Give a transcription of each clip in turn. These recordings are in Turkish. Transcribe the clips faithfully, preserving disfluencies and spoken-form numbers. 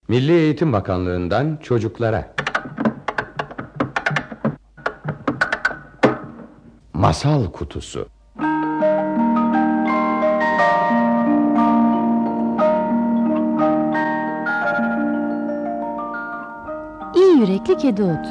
Milli Eğitim Bakanlığı'ndan çocuklara. Masal Kutusu. İyi yürekli kedi otu.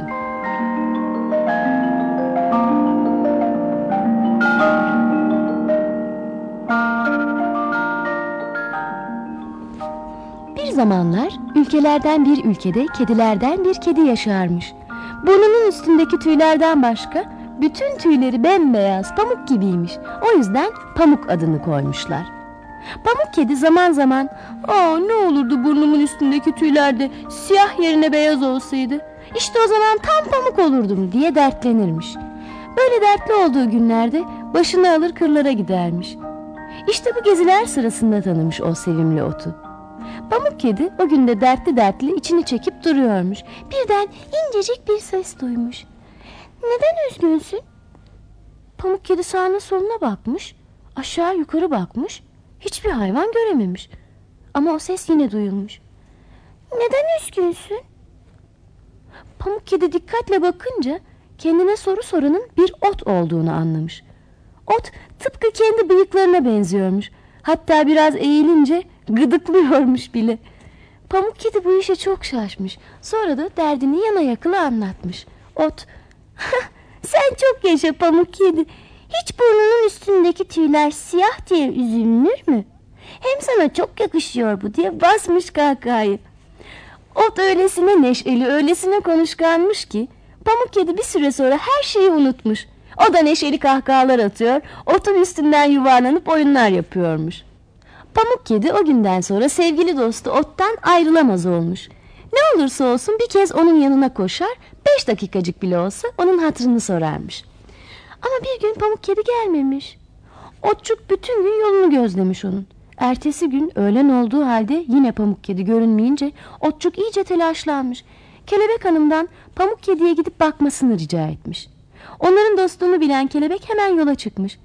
Bir zamanlar ülkelerden bir ülkede kedilerden bir kedi yaşarmış. Burnunun üstündeki tüylerden başka bütün tüyleri bembeyaz, pamuk gibiymiş. O yüzden Pamuk adını koymuşlar. Pamuk kedi zaman zaman "Aa, ne olurdu burnumun üstündeki tüylerde siyah yerine beyaz olsaydı. İşte o zaman tam pamuk olurdum" diye dertlenirmiş. Böyle dertli olduğu günlerde başını alır kırlara gidermiş. İşte bu geziler sırasında tanımış o sevimli otu. Pamuk kedi o günde dertli dertli içini çekip duruyormuş. Birden incecik bir ses duymuş. "Neden üzgünsün?" Pamuk kedi sağına soluna bakmış, aşağı yukarı bakmış, hiçbir hayvan görememiş. Ama o ses yine duyulmuş. "Neden üzgünsün?" Pamuk kedi dikkatle bakınca kendine soru soranın bir ot olduğunu anlamış. Ot tıpkı kendi bıyıklarına benziyormuş. Hatta biraz eğilince gıdıklıyormuş bile. Pamuk kedi bu işe çok şaşmış. Sonra da derdini yana yakıla anlatmış. Ot, "Sen çok yaşa Pamuk kedi. Hiç burnunun üstündeki tüyler siyah diye üzülünür mü? Hem sana çok yakışıyor bu" diye basmış kahkahayı. Ot öylesine neşeli, öylesine konuşkanmış ki Pamuk kedi bir süre sonra her şeyi unutmuş. O da neşeli kahkahalar atıyor, otun üstünden yuvarlanıp oyunlar yapıyormuş. Pamuk kedi o günden sonra sevgili dostu ottan ayrılamaz olmuş. Ne olursa olsun bir kez onun yanına koşar, beş dakikacık bile olsa onun hatırını sorarmış. Ama bir gün Pamuk kedi gelmemiş. Otçuk bütün gün yolunu gözlemiş onun. Ertesi gün öğlen olduğu halde yine Pamuk kedi görünmeyince Otçuk iyice telaşlanmış. Kelebek Hanım'dan Pamuk kediye gidip bakmasını rica etmiş. Onların dostluğunu bilen kelebek hemen yola çıkmış.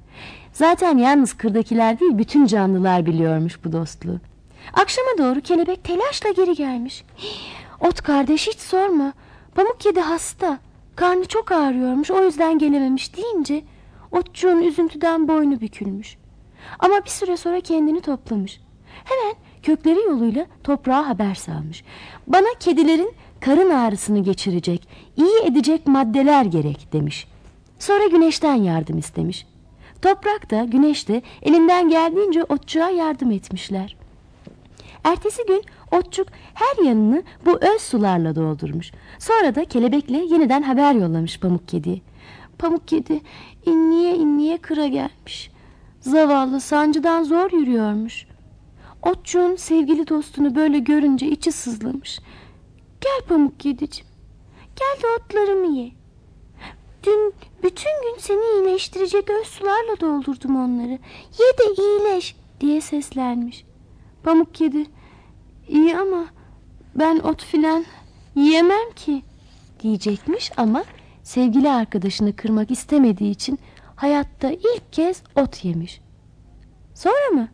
Zaten yalnız kırdakiler değil, bütün canlılar biliyormuş bu dostluğu. Akşama doğru kelebek telaşla geri gelmiş. "Ot kardeş, hiç sorma. Pamuk kedi hasta. Karnı çok ağrıyormuş, o yüzden gelememiş" deyince Otçuğun üzüntüden boynu bükülmüş. Ama bir süre sonra kendini toplamış. Hemen kökleri yoluyla toprağa haber salmış. "Bana kedilerin karın ağrısını geçirecek, iyi edecek maddeler gerek" demiş. Sonra güneşten yardım istemiş. Toprak da güneş de elinden geldiğince otçuğa yardım etmişler. Ertesi gün otçuk her yanını bu öz sularla doldurmuş. Sonra da kelebekle yeniden haber yollamış Pamuk kediye. Pamuk kedi inliye inliye kıra gelmiş. Zavallı sancıdan zor yürüyormuş. Otçuğun sevgili dostunu böyle görünce içi sızlamış. "Gel Pamuk kedicim, gel de otlarımı ye. Dün bütün gün seni iyileştirecek öz sularla doldurdum onları. Ye de iyileş" diye seslenmiş. Pamuk kedi, "İyi ama ben ot filan yiyemem ki" diyecekmiş ama sevgili arkadaşını kırmak istemediği için hayatta ilk kez ot yemiş. Sonra mı?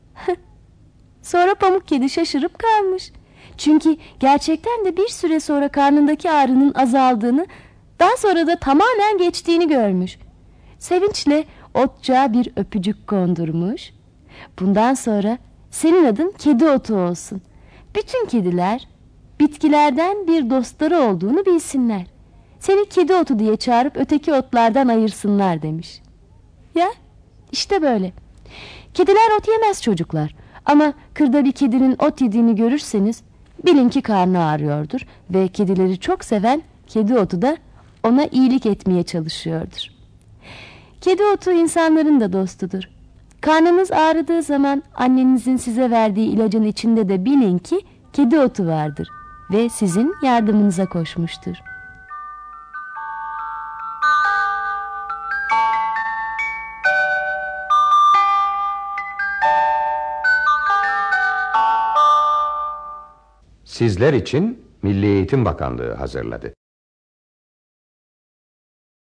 Sonra Pamuk kedi şaşırıp kalmış. Çünkü gerçekten de bir süre sonra karnındaki ağrının azaldığını, daha sonra da tamamen geçtiğini görmüş. Sevinçle otçuğa bir öpücük kondurmuş. "Bundan sonra senin adın kedi otu olsun. Bütün kediler bitkilerden bir dostları olduğunu bilsinler. Seni kedi otu diye çağırıp öteki otlardan ayırsınlar" demiş. Ya işte böyle. Kediler ot yemez çocuklar. Ama kırda bir kedinin ot yediğini görürseniz bilin ki karnı ağrıyordur ve kedileri çok seven kedi otu da ona iyilik etmeye çalışıyordur. Kedi otu insanların da dostudur. Karnınız ağrıdığı zaman annenizin size verdiği ilacın içinde de bilin ki kedi otu vardır ve sizin yardımınıza koşmuştur. Sizler için Milli Eğitim Bakanlığı hazırladı.